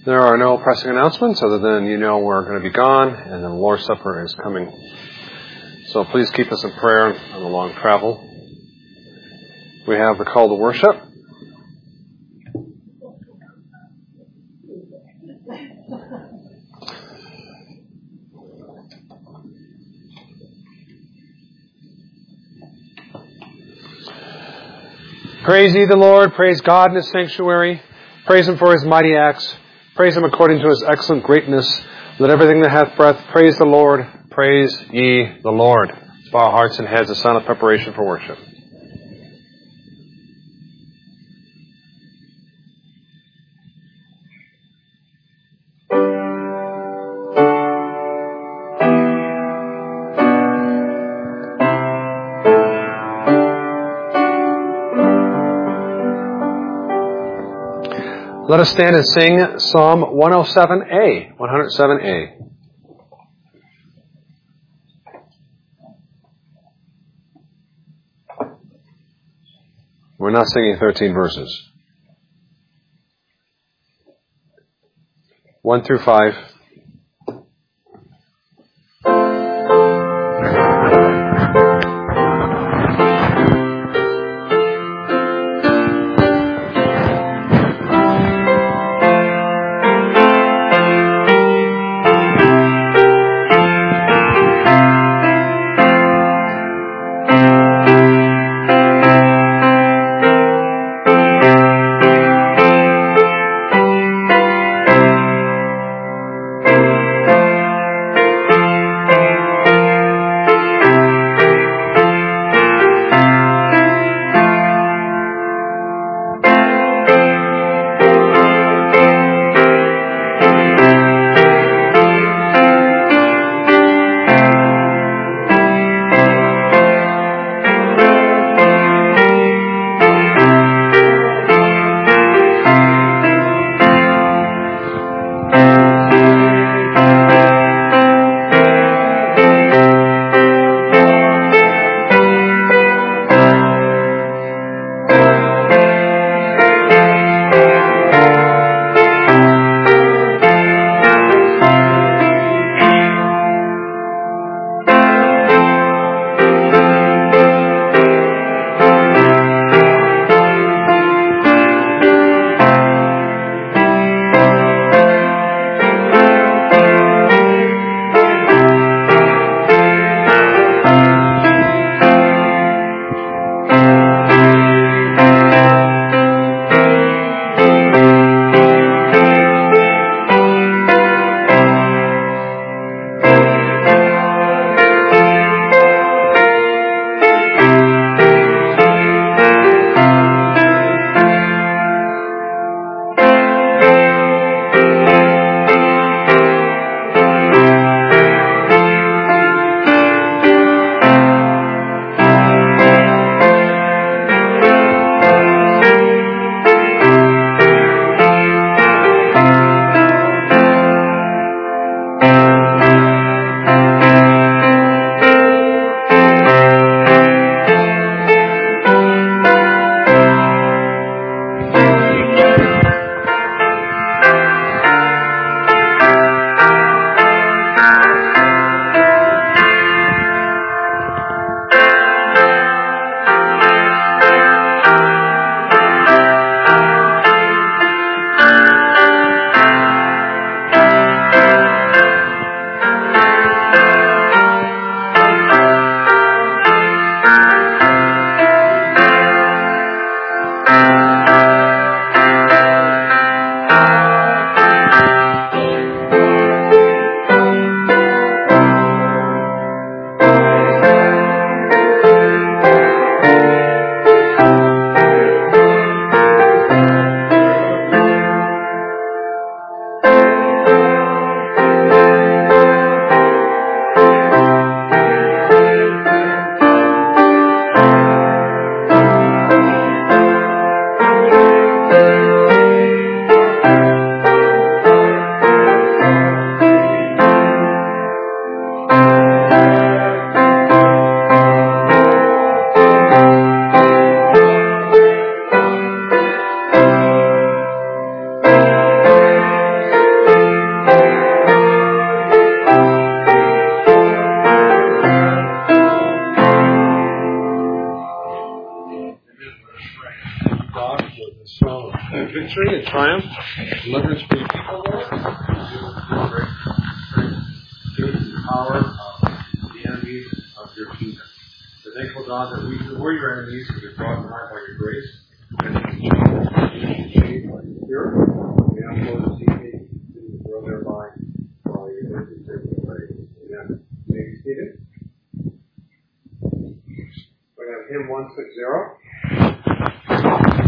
There are no pressing announcements other than we're going to be gone and the Lord's Supper is coming. So please keep us in prayer on the long travel. We have the call to worship. Praise ye the Lord, praise God in His sanctuary, praise Him for His mighty acts, praise Him according to His excellent greatness. Let everything that hath breath praise the Lord, praise ye the Lord. Let's bow our hearts and heads, a sign of preparation for worship. Let us stand and sing Psalm 107A, 107A. We're not singing 13 verses. 1 through 5. victory and triumph, deliverance for your people, Lord. Give the power of the enemies of your kingdom. We're thankful, God, that we who were your enemies have been brought nigh by your grace. And changed by your spirit. We ask, Lord, to see me to grow thereby for all your mercy and praise. Amen. May you be seated. We have hymn 160.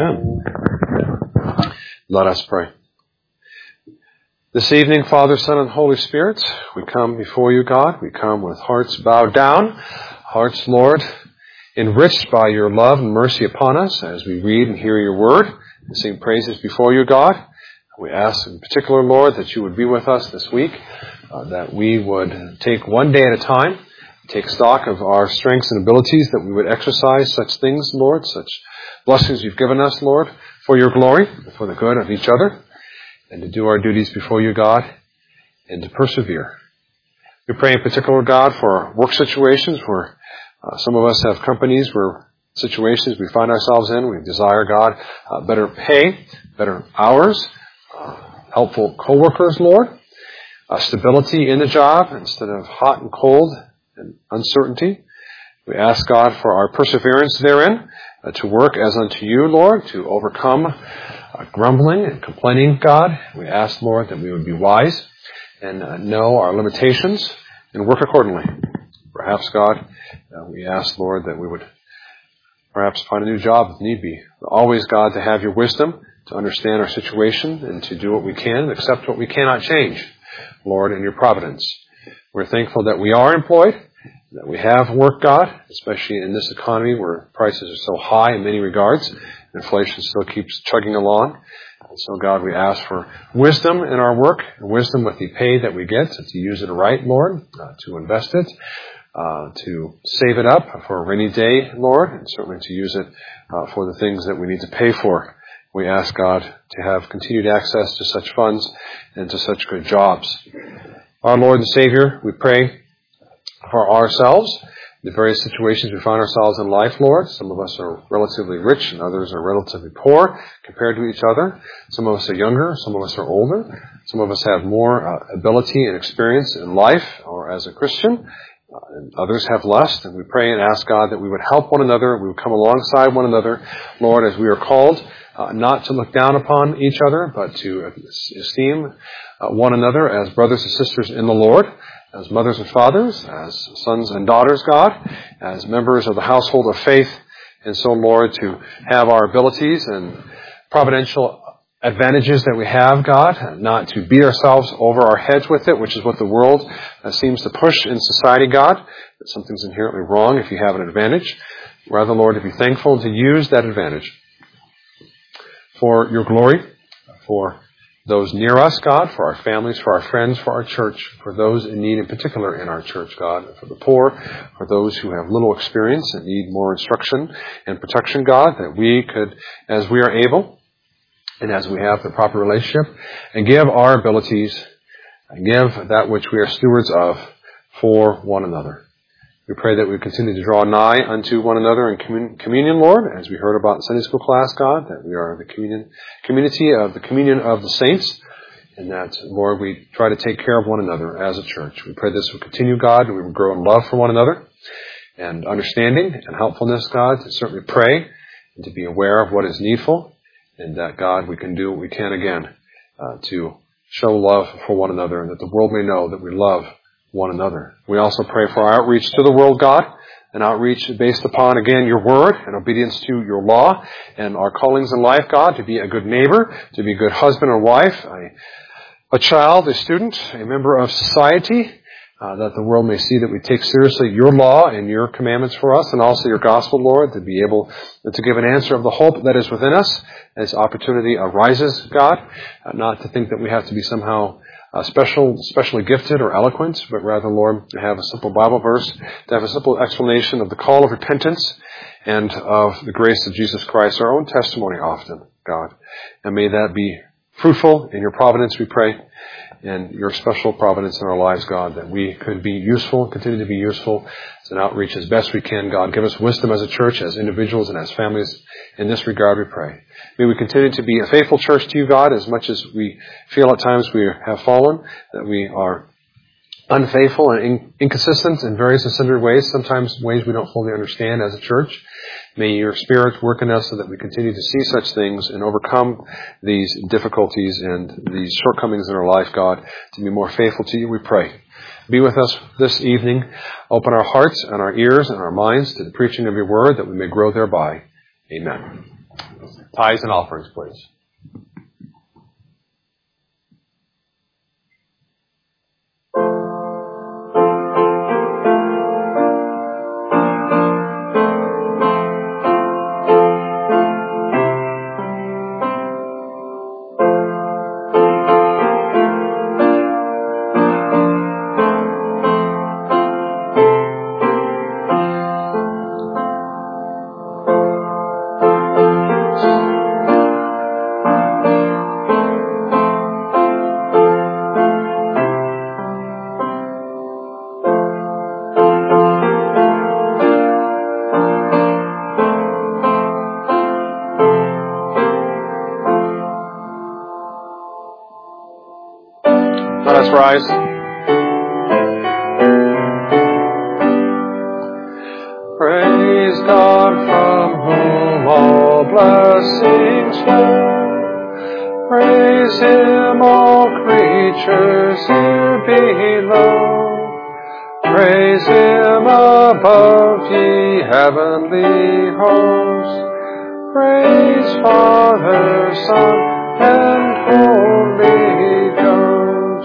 Amen. Let us pray. This evening, Father, Son, and Holy Spirit, we come before you, God. We come with hearts bowed down, hearts, Lord, enriched by your love and mercy upon us as we read and hear your word and sing praises before you, God. We ask in particular, Lord, that you would be with us this week, that we would take one day at a time, take stock of our strengths and abilities, that we would exercise such things, Lord, such blessings you've given us, Lord, for your glory, and for the good of each other, and to do our duties before you, God, and to persevere. We pray in particular, God, for work situations where some of us have companies where situations we find ourselves in. We desire, God, better pay, better hours, helpful coworkers, Lord, stability in the job instead of hot and cold and uncertainty. We ask, God, for our perseverance therein, to work as unto you, Lord, to overcome grumbling and complaining, God. We ask, Lord, that we would be wise and know our limitations and work accordingly. Perhaps, God, we ask, Lord, that we would perhaps find a new job if need be. Always, God, to have your wisdom, to understand our situation and to do what we can and accept what we cannot change, Lord, in your providence. We're thankful that we are employed, that we have work, God, especially in this economy where prices are so high in many regards. Inflation still keeps chugging along. And so, God, we ask for wisdom in our work, and wisdom with the pay that we get, to use it right, Lord, to invest it, to save it up for a rainy day, Lord, and certainly to use it for the things that we need to pay for. We ask, God, to have continued access to such funds and to such good jobs. Our Lord and Savior, we pray for ourselves, the various situations we find ourselves in life, Lord. Some of us are relatively rich and others are relatively poor compared to each other. Some of us are younger, some of us are older. Some of us have more ability and experience in life or as a Christian. And others have less, and we pray and ask, God, that we would help one another, we would come alongside one another, Lord, as we are called not to look down upon each other, but to esteem one another as brothers and sisters in the Lord, as mothers and fathers, as sons and daughters, God, as members of the household of faith, and so, Lord, to have our abilities and providential advantages that we have, God, not to beat ourselves over our heads with it, which is what the world seems to push in society, God, that something's inherently wrong if you have an advantage. Rather, Lord, to be thankful and to use that advantage for your glory, for those near us, God, for our families, for our friends, for our church, for those in need in particular in our church, God, for the poor, for those who have little experience and need more instruction and protection, God, that we could, as we are able, and as we have the proper relationship, and give our abilities, and give that which we are stewards of for one another. We pray that we continue to draw nigh unto one another in communion, Lord, as we heard about in Sunday school class, God, that we are the community of the communion of the saints, and that, Lord, we try to take care of one another as a church. We pray this will continue, God, and we will grow in love for one another, and understanding and helpfulness, God, to certainly pray and to be aware of what is needful, and that, God, we can do what we can again to show love for one another, and that the world may know that we love one another. We also pray for our outreach to the world, God, an outreach based upon, again, your word and obedience to your law and our callings in life, God, to be a good neighbor, to be a good husband or wife, a child, a student, a member of society, that the world may see that we take seriously your law and your commandments for us, and also your gospel, Lord, to be able to give an answer of the hope that is within us as opportunity arises, God, not to think that we have to be somehow specially gifted or eloquent, but rather, Lord, to have a simple Bible verse, to have a simple explanation of the call of repentance and of the grace of Jesus Christ, our own testimony often, God. And may that be fruitful in your providence, we pray, and your special providence in our lives, God, that we could be useful, continue to be useful as an outreach as best we can, God. Give us wisdom as a church, as individuals, and as families. In this regard, we pray. May we continue to be a faithful church to you, God, as much as we feel at times we have fallen, that we are unfaithful and inconsistent in various and sundry ways, sometimes ways we don't fully understand as a church. May your Spirit work in us so that we continue to see such things and overcome these difficulties and these shortcomings in our life, God, to be more faithful to you, we pray. Be with us this evening. Open our hearts and our ears and our minds to the preaching of your word, that we may grow thereby. Amen. tithes and offerings, please. Let us rise. Praise God from whom all blessings flow. Praise Him, all creatures here below. Praise Him above, ye heavenly hosts. Praise Father, Son, and Holy Ghost.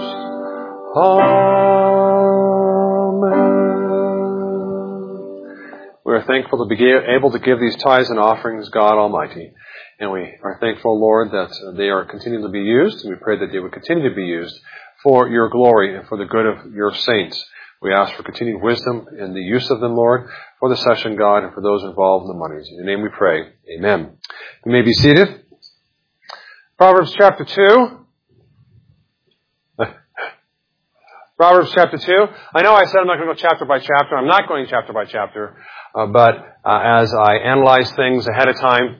Amen. We are thankful to be able to give these tithes and offerings, God Almighty. And we are thankful, Lord, that they are continuing to be used. And we pray that they would continue to be used for your glory and for the good of your saints. We ask for continued wisdom in the use of them, Lord, for the session, God, and for those involved in the monies. In your name we pray. Amen. You may be seated. Proverbs chapter 2. Proverbs chapter 2. I know I said I'm not going to go chapter by chapter. I'm not going chapter by chapter. But as I analyze things ahead of time,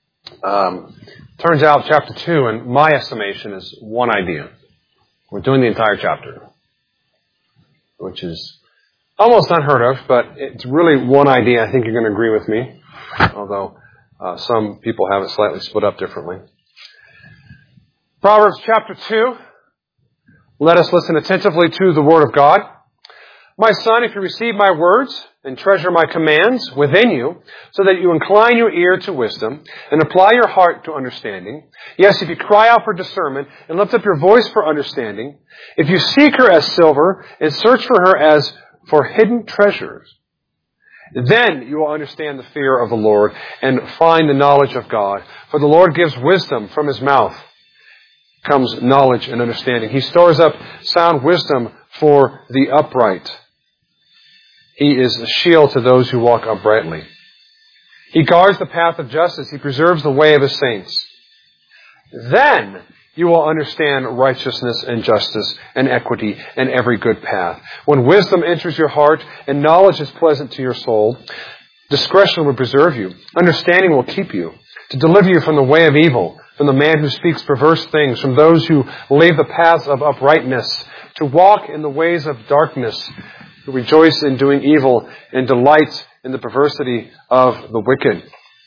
turns out chapter 2, in my estimation, is one idea. We're doing the entire chapter, which is almost unheard of, but it's really one idea. I think you're going to agree with me, although some people have it slightly split up differently. Proverbs chapter 2. Let us listen attentively to the Word of God. My son, if you receive my words and treasure my commands within you, so that you incline your ear to wisdom and apply your heart to understanding. Yes, if you cry out for discernment and lift up your voice for understanding. If you seek her as silver and search for her as for hidden treasures, then you will understand the fear of the Lord and find the knowledge of God. For the Lord gives wisdom from His mouth. Comes knowledge and understanding. He stores up sound wisdom for the upright. He is a shield to those who walk uprightly. He guards the path of justice. He preserves the way of His saints. Then you will understand righteousness and justice and equity and every good path. When wisdom enters your heart and knowledge is pleasant to your soul, discretion will preserve you. Understanding will keep you, to deliver you from the way of evil, from the man who speaks perverse things, from those who leave the paths of uprightness, to walk in the ways of darkness, who rejoice in doing evil and delight in the perversity of the wicked,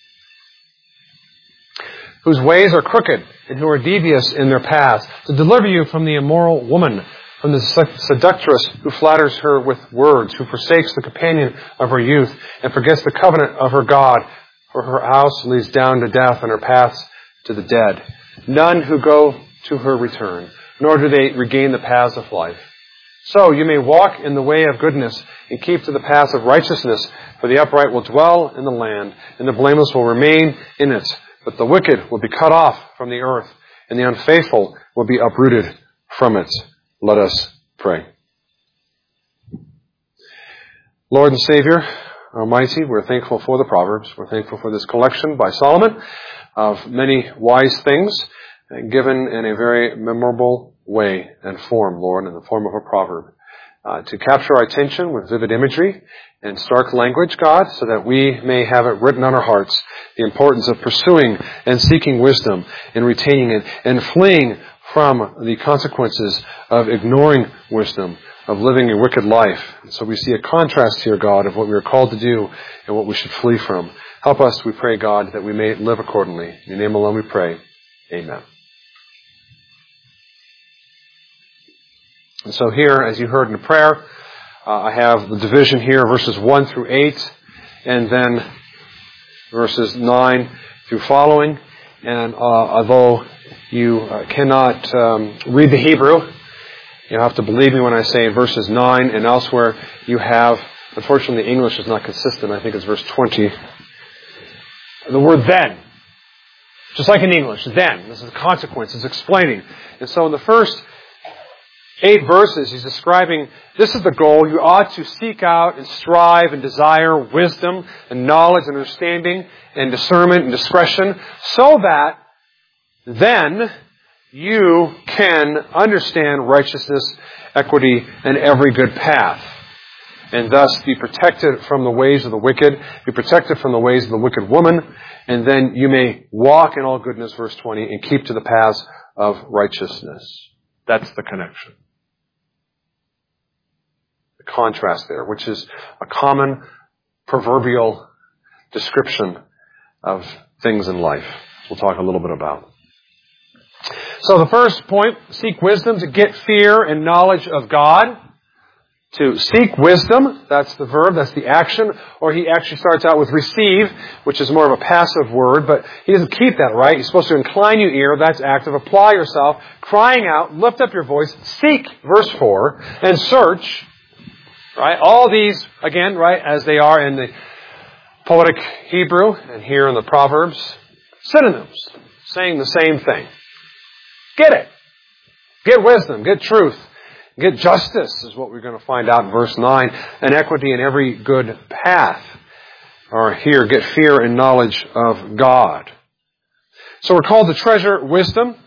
whose ways are crooked and who are devious in their paths, to deliver you from the immoral woman, from the seductress who flatters her with words, who forsakes the companion of her youth and forgets the covenant of her God, for her house leads down to death and her paths to the dead. None who go to her return, nor do they regain the paths of life. So you may walk in the way of goodness and keep to the paths of righteousness, for the upright will dwell in the land, and the blameless will remain in it. But the wicked will be cut off from the earth, and the unfaithful will be uprooted from it. Let us pray. Lord and Savior Almighty, we're thankful for the Proverbs. We're thankful for this collection by Solomon of many wise things given in a very memorable way and form, Lord, in the form of a proverb. To capture our attention with vivid imagery and stark language, God, so that we may have it written on our hearts, the importance of pursuing and seeking wisdom and retaining it and fleeing from the consequences of ignoring wisdom, of living a wicked life. And so we see a contrast here, God, of what we are called to do and what we should flee from. Help us, we pray, God, that we may live accordingly. In your name alone we pray. Amen. And so here, as you heard in the prayer, I have the division here, verses 1 through 8, and then verses 9 through following. And although you cannot read the Hebrew, you have to believe me when I say in verses 9 and elsewhere you have, unfortunately the English is not consistent, I think it's verse 20, the word then. Just like in English, then. This is a consequence, it's explaining. And so in the first 8 verses, he's describing, this is the goal. You ought to seek out and strive and desire wisdom and knowledge and understanding and discernment and discretion so that then you can understand righteousness, equity, and every good path. And thus be protected from the ways of the wicked, be protected from the ways of the wicked woman, and then you may walk in all goodness, verse 20, and keep to the paths of righteousness. That's the connection. The contrast there, which is a common proverbial description of things in life. We'll talk a little bit about. So the first point, seek wisdom, to get fear and knowledge of God. To seek wisdom, that's the verb, that's the action. Or he actually starts out with receive, which is more of a passive word, but he doesn't keep that, right? He's supposed to incline your ear, that's active. Apply yourself, crying out, lift up your voice, seek, verse 4, and search, right? All these, again, right, as they are in the poetic Hebrew and here in the Proverbs, synonyms, saying the same thing. Get it. Get wisdom. Get truth. Get justice is what we're going to find out in verse 9. And equity in every good path. Or here, get fear and knowledge of God. So we're called to treasure wisdom.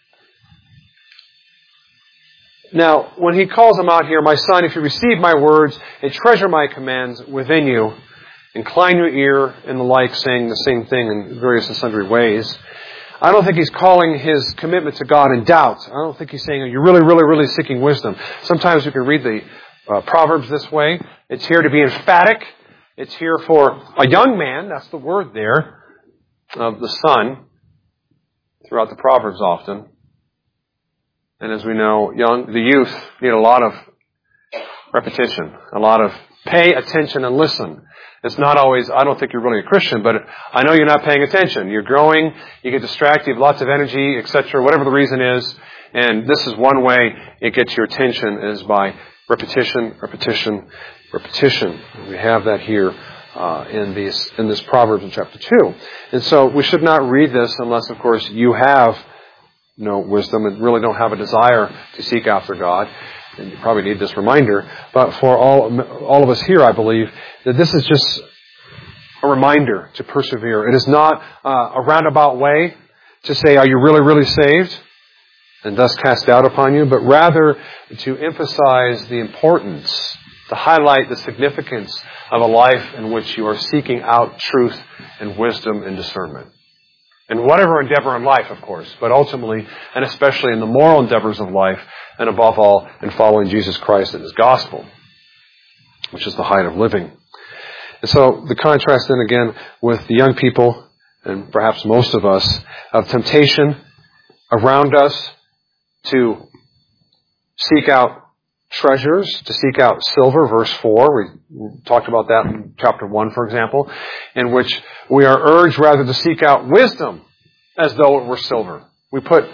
Now, when he calls them out here, my son, if you receive my words and treasure my commands within you, incline your ear and the like, saying the same thing in various and sundry ways. I don't think he's calling his commitment to God in doubt. I don't think he's saying, you're really, really, really seeking wisdom. Sometimes you can read the Proverbs this way. It's here to be emphatic. It's here for a young man, that's the word there, of the son, throughout the Proverbs often. And as we know, the youth need a lot of repetition, a lot of pay attention and listen. It's not always, I don't think you're really a Christian, but I know you're not paying attention. You're growing, you get distracted, you have lots of energy, etc., whatever the reason is. And this is one way it gets your attention, is by repetition, repetition, repetition. We have that here in this Proverbs in chapter 2. And so we should not read this unless, of course, you have no wisdom and really don't have a desire to seek after God. And you probably need this reminder. But for all of us here, I believe that this is just a reminder to persevere. It is not a roundabout way to say, are you really, really saved? And thus cast doubt upon you. But rather to emphasize the importance, to highlight the significance of a life in which you are seeking out truth and wisdom and discernment. In whatever endeavor in life, of course, but ultimately, and especially in the moral endeavors of life, and above all, in following Jesus Christ and His gospel, which is the height of living. And so, the contrast then again with the young people, and perhaps most of us, of temptation around us to seek out treasures, to seek out silver, verse 4. We talked about that in chapter 1, for example, in which we are urged rather to seek out wisdom as though it were silver. We put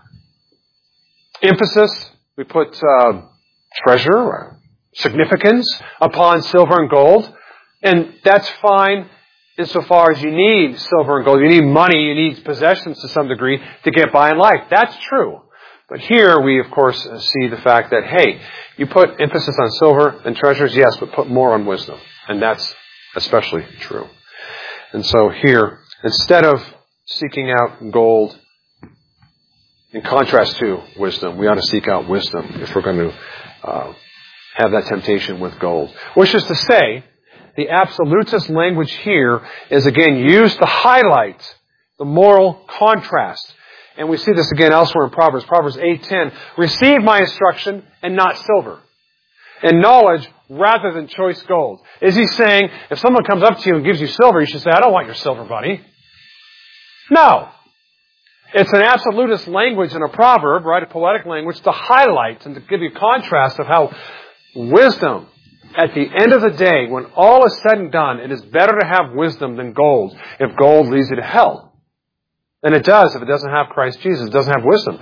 emphasis, we put treasure or significance upon silver and gold, and that's fine insofar as you need silver and gold. You need money, you need possessions to some degree to get by in life. That's true. But here we, of course, see the fact that, hey, you put emphasis on silver and treasures, yes, but put more on wisdom. And that's especially true. And so here, instead of seeking out gold, in contrast to wisdom, we ought to seek out wisdom if we're going to have that temptation with gold. Which is to say, the absolutist language here is again used to highlight the moral contrast. And we see this again elsewhere in Proverbs. Proverbs 8:10. Receive my instruction and not silver, and knowledge rather than choice gold. Is he saying, if someone comes up to you and gives you silver, you should say, I don't want your silver, buddy. No. It's an absolutist language in a proverb, right, a poetic language, to highlight and to give you contrast of how wisdom, at the end of the day, when all is said and done, it is better to have wisdom than gold if gold leads you to hell. And it does if it doesn't have Christ Jesus. It doesn't have wisdom.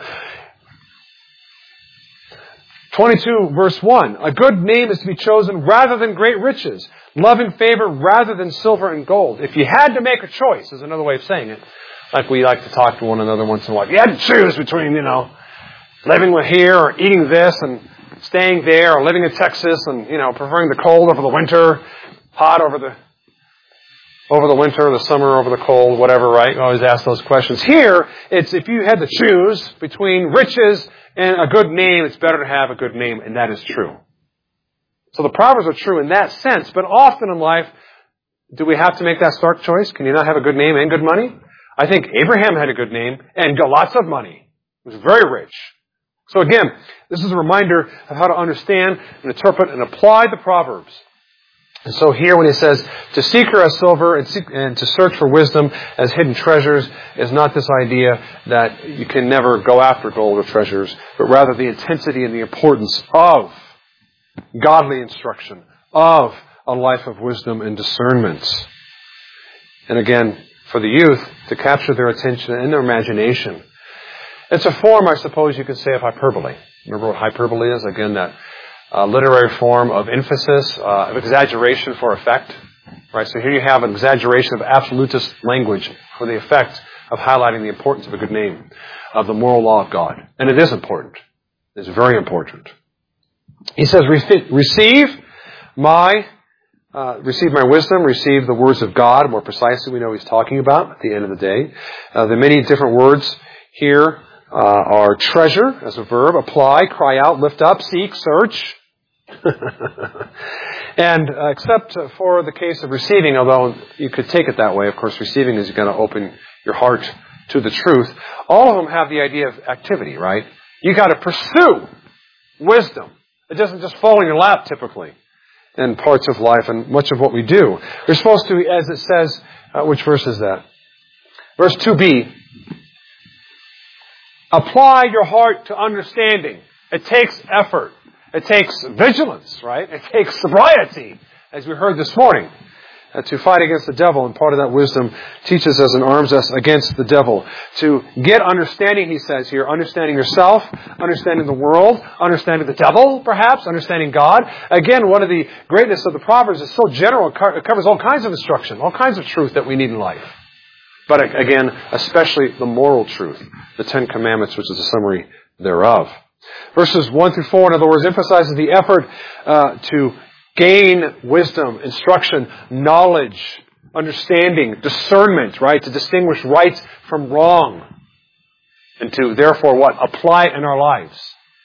22 verse 1. A good name is to be chosen rather than great riches, loving favor rather than silver and gold. If you had to make a choice, is another way of saying it. Like we like to talk to one another once in a while. If you had to choose between, living with here or eating this and staying there or living in Texas and, preferring the cold over the winter, hot over the winter, the summer over the cold, whatever, right? You always ask those questions. Here, it's if you had to choose between riches and a good name, it's better to have a good name, and that is true. So the Proverbs are true in that sense, but often in life, do we have to make that stark choice? Can you not have a good name and good money? I think Abraham had a good name and got lots of money. He was very rich. So again, this is a reminder of how to understand and interpret and apply the Proverbs. And so here when he says, to seek her as silver and to search for wisdom as hidden treasures is not this idea that you can never go after gold or treasures, but rather the intensity and the importance of godly instruction, of a life of wisdom and discernment. And again, for the youth, to capture their attention and their imagination. It's a form, I suppose you could say, of hyperbole. Remember what hyperbole is? Again, that literary form of emphasis, of exaggeration for effect. Right? So here you have an exaggeration of absolutist language for the effect of highlighting the importance of a good name, of the moral law of God. And it is important. It's very important. He says, receive my wisdom, receive the words of God. More precisely, we know he's talking about at the end of the day. The many different words here are treasure as a verb, apply, cry out, lift up, seek, search. And except for the case of receiving, although you could take it that way, of course, receiving is you're going to open your heart to the truth. All of them have the idea of activity, right? You got to pursue wisdom. It doesn't just fall in your lap typically in parts of life and much of what we do. We're supposed to, as it says, which verse is that? Verse 2b. Apply your heart to understanding. It takes effort. It takes vigilance, right? It takes sobriety, as we heard this morning, to fight against the devil. And part of that wisdom teaches us and arms us against the devil. To get understanding, he says here, understanding yourself, understanding the world, understanding the devil, perhaps, understanding God. Again, one of the greatness of the Proverbs is so general, it covers all kinds of instruction, all kinds of truth that we need in life. But again, especially the moral truth, the Ten Commandments, which is a summary thereof. Verses 1 through 4, in other words, emphasizes the effort to gain wisdom, instruction, knowledge, understanding, discernment, right? To distinguish right from wrong. And to, therefore, what? Apply it in our lives.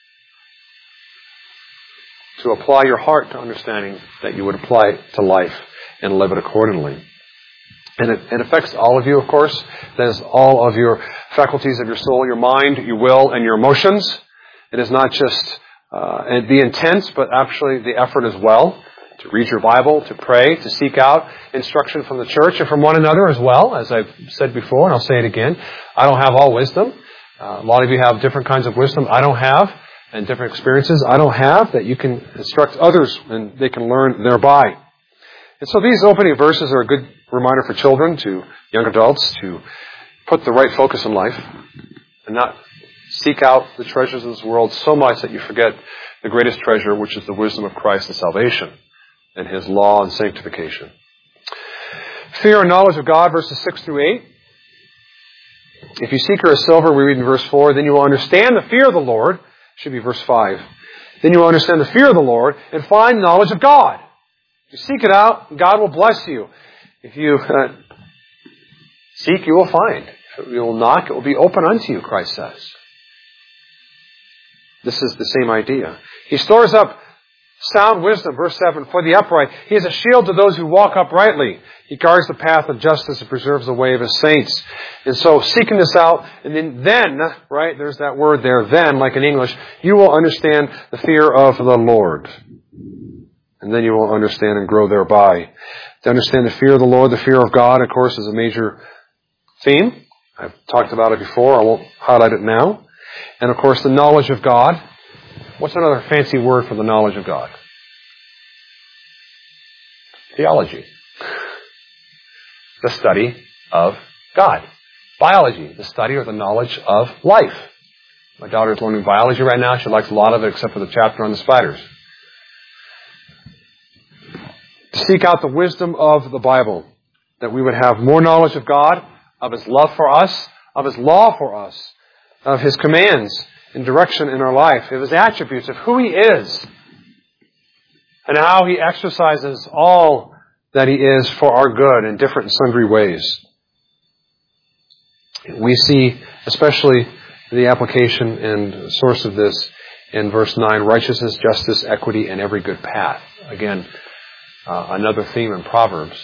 To apply your heart to understanding that you would apply it to life and live it accordingly. And it affects all of you, of course. That is all of your faculties of your soul, your mind, your will, and your emotions. It is not just the intent, but actually the effort as well. To read your Bible, to pray, to seek out instruction from the church and from one another as well. As I've said before, and I'll say it again, I don't have all wisdom. A lot of you have different kinds of wisdom I don't have, and different experiences I don't have that you can instruct others and they can learn thereby. And so these opening verses are a good reminder for children, to young adults, to put the right focus in life and not seek out the treasures of this world so much that you forget the greatest treasure, which is the wisdom of Christ and salvation and His law and sanctification. Fear and knowledge of God, verses 6 through 8. If you seek her as silver, we read in verse 4, then you will understand the fear of the Lord. Should be verse 5. Then you will understand the fear of the Lord and find knowledge of God. If you seek it out, God will bless you. If you seek, you will find. If you will knock, it will be open unto you, Christ says. This is the same idea. He stores up sound wisdom, verse 7, for the upright. He is a shield to those who walk uprightly. He guards the path of justice and preserves the way of His saints. And so, seeking this out, and then, right, there's that word there, then, like in English, you will understand the fear of the Lord. And then you will understand and grow thereby. To understand the fear of the Lord, the fear of God, of course, is a major theme. I've talked about it before. I won't highlight it now. And, of course, the knowledge of God. What's another fancy word for the knowledge of God? Theology. The study of God. biology, the study or the knowledge of life. My daughter's learning biology right now. She likes a lot of it except for the chapter on the spiders. To seek out the wisdom of the Bible, that we would have more knowledge of God, of His love for us, of His law for us, of His commands and direction in our life, of His attributes, of who He is, and how He exercises all that He is for our good in different and sundry ways. We see, especially the application and source of this in verse 9, righteousness, justice, equity, and every good path. Again, another theme in Proverbs.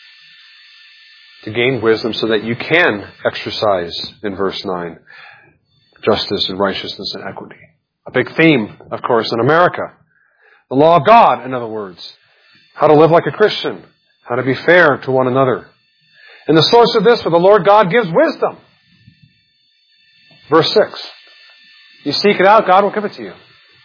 To gain wisdom so that you can exercise, in verse 9, justice and righteousness and equity. A big theme, of course, in America. The law of God, in other words. How to live like a Christian. How to be fair to one another. And the source of this, for the Lord God gives wisdom. Verse 6. You seek it out, God will give it to you.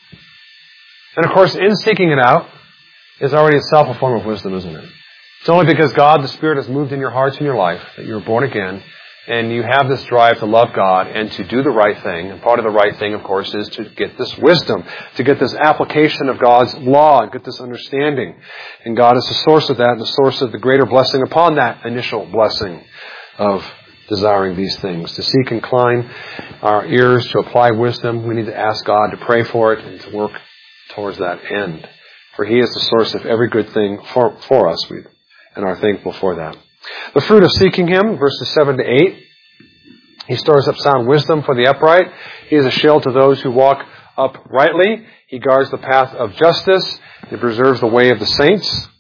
And of course, in seeking it out is already itself a form of wisdom, isn't it? It's only because God, the Spirit, has moved in your hearts and your life that you're born again, and you have this drive to love God and to do the right thing. And part of the right thing, of course, is to get this wisdom, to get this application of God's law, and get this understanding. And God is the source of that, and the source of the greater blessing upon that initial blessing of desiring these things. To seek, incline our ears, to apply wisdom, we need to ask God to pray for it and to work towards that end. For He is the source of every good thing for us, and are thankful for that. The fruit of seeking Him, verses 7 to 8. He stores up sound wisdom for the upright. He is a shield to those who walk uprightly. He guards the path of justice. He preserves the way of the saints.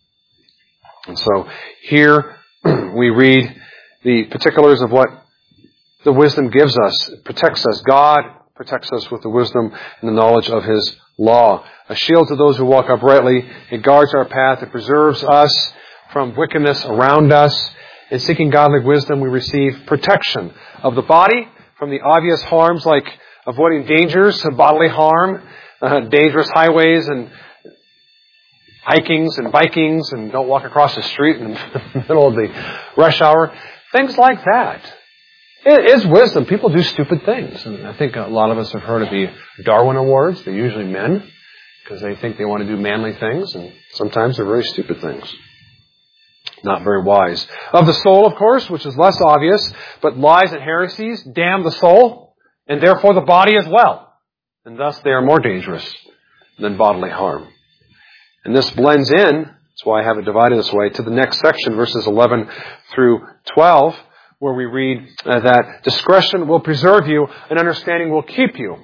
And so here we read the particulars of what the wisdom gives us. It protects us. God protects us with the wisdom and the knowledge of His law. A shield to those who walk uprightly. It guards our path. It preserves us from wickedness around us. In seeking godly wisdom, we receive protection of the body from the obvious harms like avoiding dangers of bodily harm, dangerous highways and hikings and bikings, and don't walk across the street in the middle of the rush hour. Things like that. It is wisdom. People do stupid things. And I think a lot of us have heard of the Darwin Awards. They're usually men because they think they want to do manly things, and sometimes they're very stupid things. Not very wise. Of the soul, of course, which is less obvious, but lies and heresies damn the soul, and therefore the body as well. And thus they are more dangerous than bodily harm. And this blends in, that's why I have it divided this way, to the next section, verses 11 through 12, where we read that discretion will preserve you and understanding will keep you.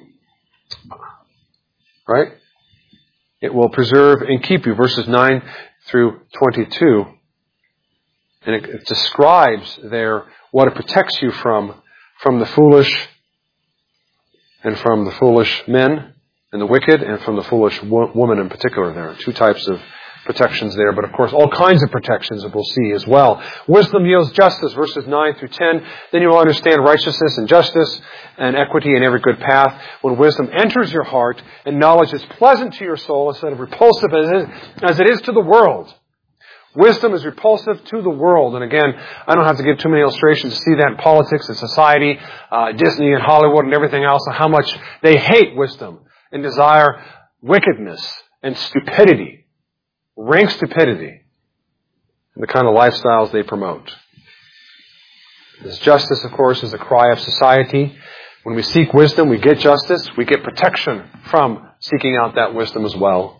Right? It will preserve and keep you. Verses 9 through 22. And it describes there what it protects you from the foolish and from the foolish men and the wicked and from the foolish woman in particular. There are two types of protections there, but of course all kinds of protections that we'll see as well. Wisdom yields justice, verses 9 through 10. Then you will understand righteousness and justice and equity in every good path. When wisdom enters your heart and knowledge is pleasant to your soul instead of repulsive as it is to the world. Wisdom is repulsive to the world. And again, I don't have to give too many illustrations to see that in politics and society, Disney and Hollywood and everything else, and how much they hate wisdom and desire wickedness and stupidity, rank stupidity, and the kind of lifestyles they promote. This justice, of course, is a cry of society. When we seek wisdom, we get justice. We get protection from seeking out that wisdom as well.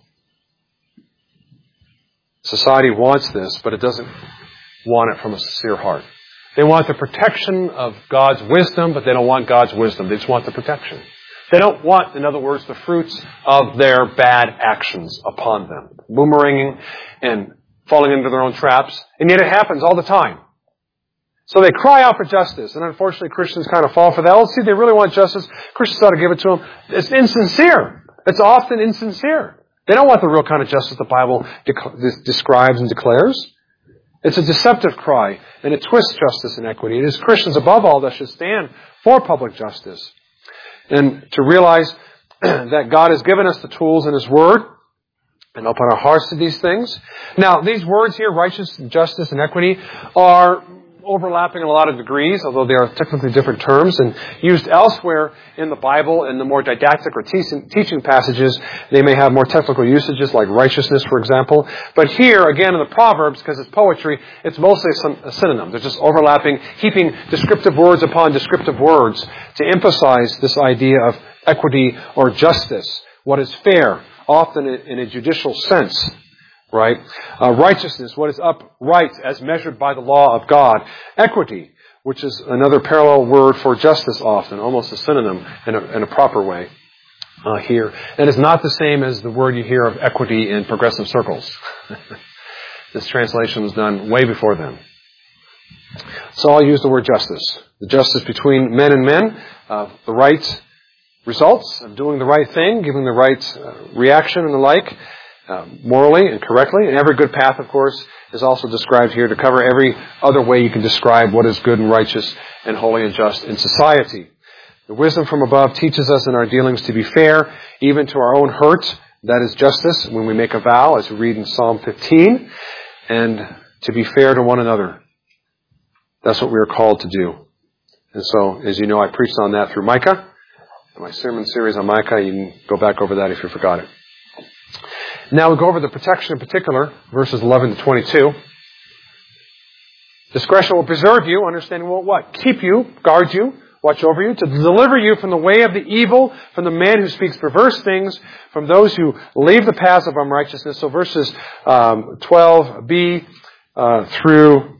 Society wants this, but it doesn't want it from a sincere heart. They want the protection of God's wisdom, but they don't want God's wisdom. They just want the protection. They don't want, in other words, the fruits of their bad actions upon them. Boomeranging and falling into their own traps. And yet it happens all the time. So they cry out for justice. And unfortunately, Christians kind of fall for that. Oh, see, they really want justice. Christians ought to give it to them. It's insincere. It's often insincere. They don't want the real kind of justice the Bible describes and declares. It's a deceptive cry, and it twists justice and equity. It is Christians above all that should stand for public justice. And to realize that God has given us the tools in His Word and open our hearts to these things. Now, these words here, righteousness, justice, and equity, are overlapping in a lot of degrees, although they are technically different terms, and used elsewhere in the Bible in the more didactic or teaching passages. They may have more technical usages like righteousness, for example. But here, again, in the Proverbs, because it's poetry, it's mostly a synonym. They're just overlapping, heaping descriptive words upon descriptive words to emphasize this idea of equity or justice, what is fair, often in a judicial sense. Right? Righteousness, what is upright as measured by the law of God. Equity, which is another parallel word for justice often, almost a synonym in a proper way here. And it's not the same as the word you hear of equity in progressive circles. This translation was done way before then. So I'll use the word justice. The justice between men and men, the right results of doing the right thing, giving the right reaction and the like, morally and correctly. And every good path, of course, is also described here to cover every other way you can describe what is good and righteous and holy and just in society. The wisdom from above teaches us in our dealings to be fair, even to our own hurt. That is justice when we make a vow, as we read in Psalm 15, and to be fair to one another. That's what we are called to do. And so, as you know, I preached on that through Micah. In my sermon series on Micah, you can go back over that if you forgot it. Now we'll go over the protection in particular, verses 11 to 22. Discretion will preserve you, understanding will what? Keep you, guard you, watch over you, to deliver you from the way of the evil, from the man who speaks perverse things, from those who leave the paths of unrighteousness. So verses 12b through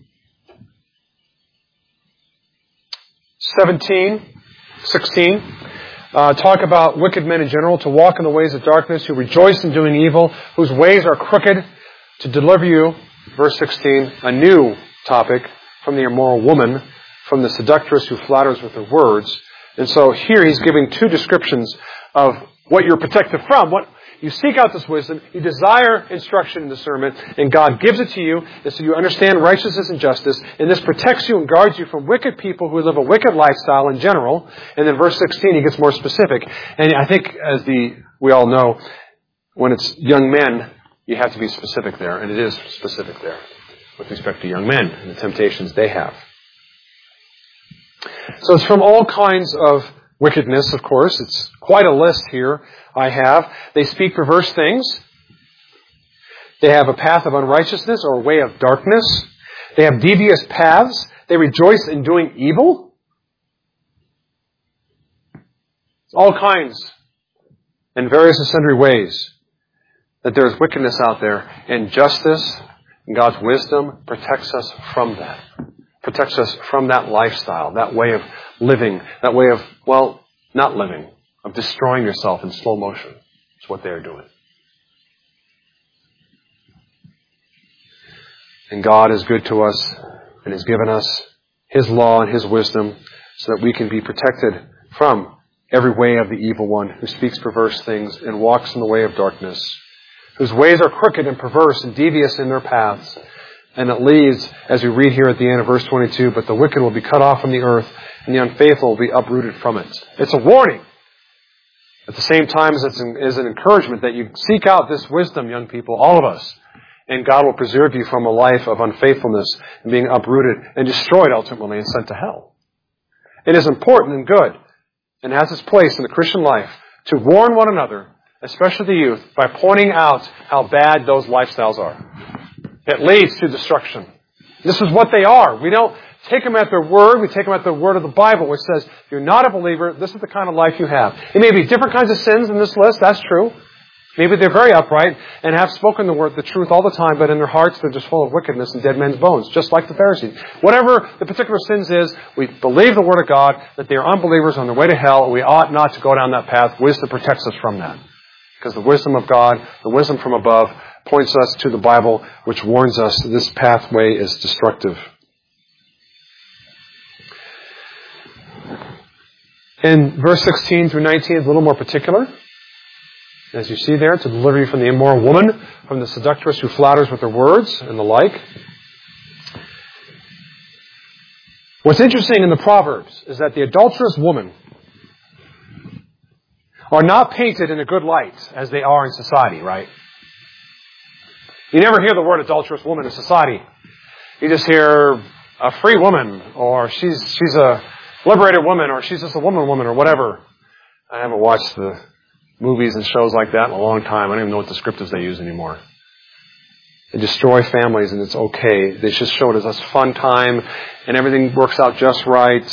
16. Talk about wicked men in general, to walk in the ways of darkness, who rejoice in doing evil, whose ways are crooked, to deliver you, verse 16, a new topic, from the immoral woman, from the seductress who flatters with her words. And so here he's giving two descriptions of what you're protected from. What you seek out this wisdom, you desire instruction and discernment, and God gives it to you, and so you understand righteousness and justice, and this protects you and guards you from wicked people who live a wicked lifestyle in general. And then verse 16, he gets more specific. And I think, as we all know, when it's young men, you have to be specific there, and it is specific there with respect to young men and the temptations they have. So it's from all kinds of wickedness, of course. It's quite a list here I have. They speak perverse things. They have a path of unrighteousness or a way of darkness. They have devious paths. They rejoice in doing evil. All kinds in various and sundry ways that there is wickedness out there, and justice and God's wisdom protects us from that. Protects us from that lifestyle, that way of living, that way of, well, not living, of destroying yourself in slow motion. It's what they are doing. And God is good to us and has given us His law and His wisdom so that we can be protected from every way of the evil one who speaks perverse things and walks in the way of darkness, whose ways are crooked and perverse and devious in their paths. And it leads, as we read here at the end of verse 22, but the wicked will be cut off from the earth, and the unfaithful will be uprooted from it. It's a warning. At the same time as it's an encouragement that you seek out this wisdom, young people, all of us, and God will preserve you from a life of unfaithfulness and being uprooted and destroyed ultimately and sent to hell. It is important and good and has its place in the Christian life to warn one another, especially the youth, by pointing out how bad those lifestyles are. It leads to destruction. This is what they are. We don't take them at their word. We take them at the word of the Bible, which says, if you're not a believer, this is the kind of life you have. It may be different kinds of sins in this list. That's true. Maybe they're very upright and have spoken the truth all the time, but in their hearts they're just full of wickedness and dead men's bones, just like the Pharisees. Whatever the particular sins is, we believe the Word of God, that they are unbelievers on their way to hell, and we ought not to go down that path. Wisdom protects us from that. Because the wisdom of God, the wisdom from above, points us to the Bible, which warns us that this pathway is destructive. In verse 16 through 19 is a little more particular. As you see there, to deliver you from the immoral woman, from the seductress who flatters with her words, and the like. What's interesting in the Proverbs is that the adulterous woman are not painted in a good light as they are in society, right? You never hear the word adulterous woman in society. You just hear a free woman, or she's a liberated woman, or she's just a woman, or whatever. I haven't watched the movies and shows like that in a long time. I don't even know what descriptives they use anymore. They destroy families, and it's okay. They just show it as a fun time, and everything works out just right.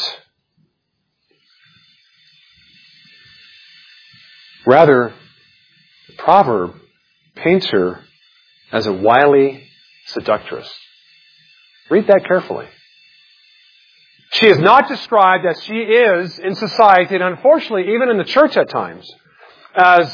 Rather, the proverb paints her as a wily seductress. Read that carefully. She is not described as she is in society, and unfortunately, even in the church at times, as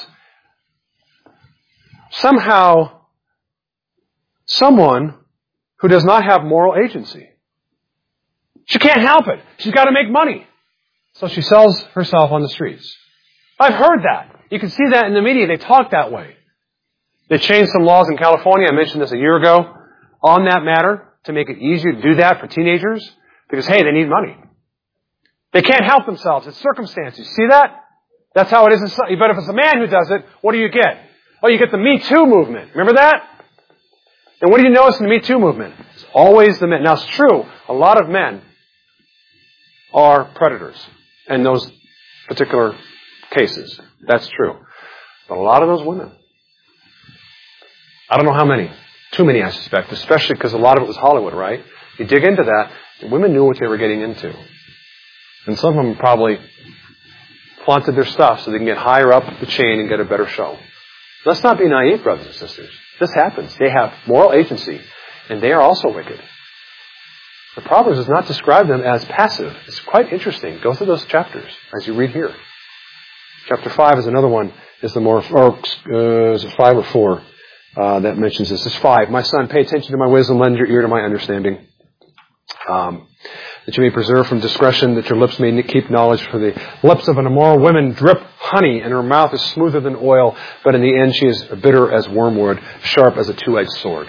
somehow someone who does not have moral agency. She can't help it. She's got to make money. So she sells herself on the streets. I've heard that. You can see that in the media. They talk that way. They changed some laws in California. I mentioned this a year ago on that matter to make it easier to do that for teenagers because, hey, they need money. They can't help themselves. It's circumstances. See that? That's how it is in society. But if it's a man who does it, what do you get? Oh, you get the Me Too movement. Remember that? And what do you notice in the Me Too movement? It's always the men. Now, it's true. A lot of men are predators in those particular cases. That's true. But a lot of those women, I don't know how many. Too many, I suspect, especially because a lot of it was Hollywood, right? You dig into that, the women knew what they were getting into. And some of them probably flaunted their stuff so they can get higher up the chain and get a better show. Let's not be naive, brothers and sisters. This happens. They have moral agency, and they are also wicked. The Proverbs does not describe them as passive. It's quite interesting. Go through those chapters as you read here. Chapter 5 is another one. Is the more, is it 5 or 4 that mentions this? It's 5. My son, pay attention to my wisdom, lend your ear to my understanding. That you may preserve from discretion, that your lips may keep knowledge. For the lips of an immoral woman drip honey, and her mouth is smoother than oil, but in the end she is bitter as wormwood, sharp as a two-edged sword.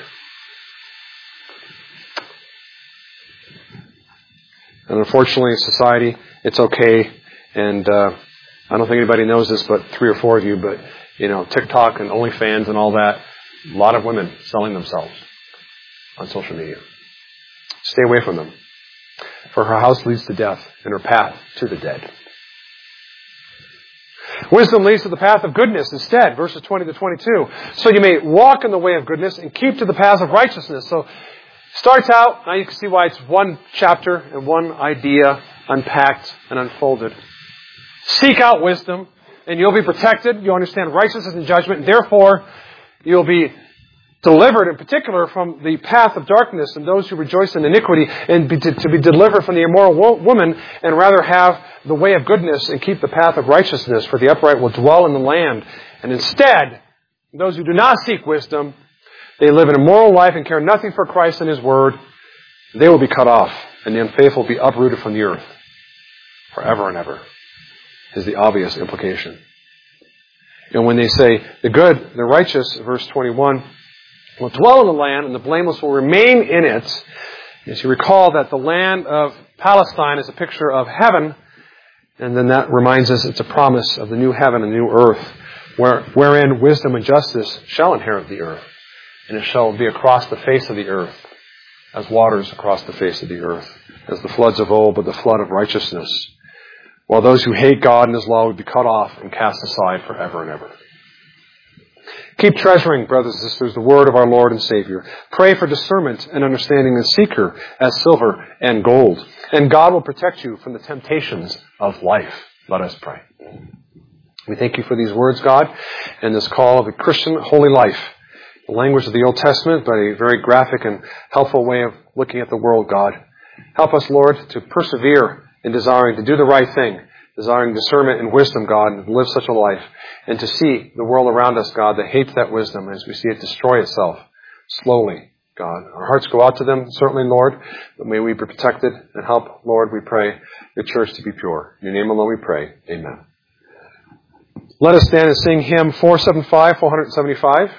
And unfortunately, in society, it's okay, and I don't think anybody knows this, but 3 or 4 of you, but, TikTok and OnlyFans and all that, a lot of women selling themselves on social media. Stay away from them. For her house leads to death, and her path to the dead. Wisdom leads to the path of goodness instead, verses 20 to 22. So you may walk in the way of goodness and keep to the paths of righteousness. So starts out, now you can see why it's one chapter and one idea unpacked and unfolded. Seek out wisdom, and you'll be protected. You'll understand righteousness and judgment, and therefore you'll be delivered in particular from the path of darkness and those who rejoice in iniquity, and to be delivered from the immoral woman, and rather have the way of goodness and keep the path of righteousness, for the upright will dwell in the land. And instead, those who do not seek wisdom, they live an immoral life and care nothing for Christ and His Word, they will be cut off, and the unfaithful will be uprooted from the earth forever and ever, is the obvious implication. And when they say the good, the righteous, verse 21, will dwell in the land, and the blameless will remain in it. As you recall that the land of Palestine is a picture of heaven, and then that reminds us it's a promise of the new heaven and new earth, wherein wisdom and justice shall inherit the earth, and it shall be across the face of the earth, as waters across the face of the earth, as the floods of old, but the flood of righteousness, while those who hate God and His law would be cut off and cast aside forever and ever. Keep treasuring, brothers and sisters, the word of our Lord and Savior. Pray for discernment and understanding, and seek her as silver and gold. And God will protect you from the temptations of life. Let us pray. We thank you for these words, God, and this call of a Christian holy life. The language of the Old Testament, but a very graphic and helpful way of looking at the world, God. Help us, Lord, to persevere in desiring to do the right thing, desiring discernment and wisdom, God, and live such a life, and to see the world around us, God, that hates that wisdom as we see it destroy itself slowly, God. Our hearts go out to them, certainly, Lord, but may we be protected and help, Lord, we pray, your church to be pure. In your name alone we pray. Amen. Let us stand and sing hymn 475.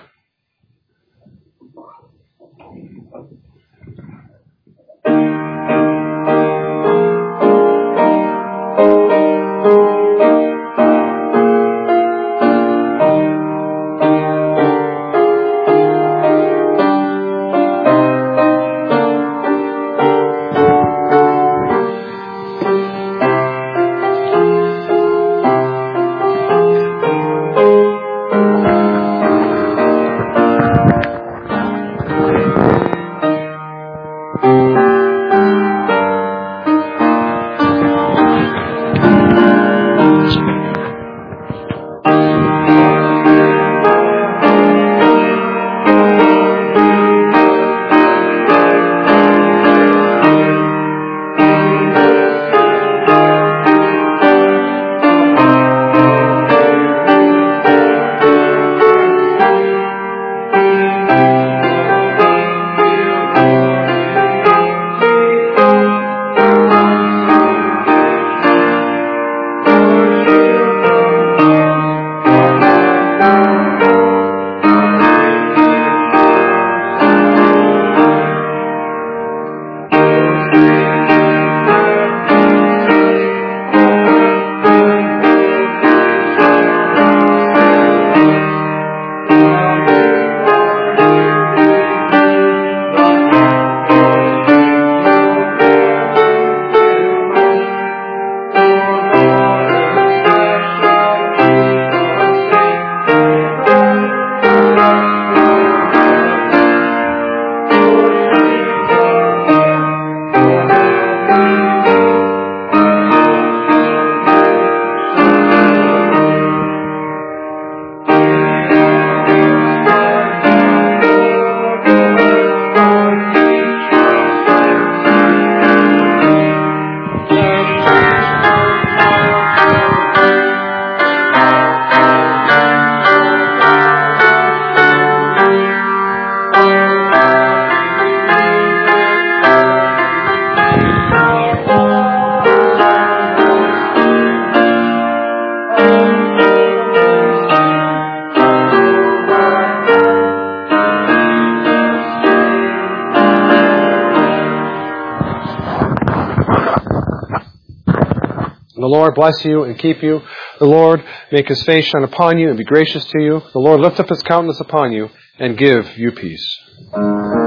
The Lord bless you and keep you. The Lord make his face shine upon you and be gracious to you. The Lord lift up his countenance upon you and give you peace.